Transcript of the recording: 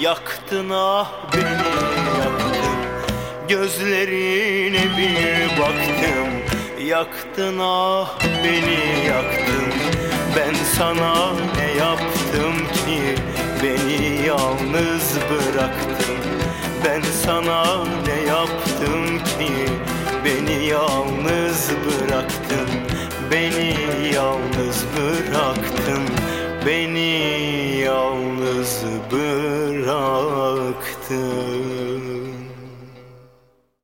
Yaktın ah beni yaktın, gözlerine bir baktım. Yaktın ah beni yaktın, ben sana ne yaptım ki beni yalnız bıraktın. Ben sana ne yaptım ki beni yalnız bıraktın. Beni yalnız bıraktın, beni yalnız bıraktın.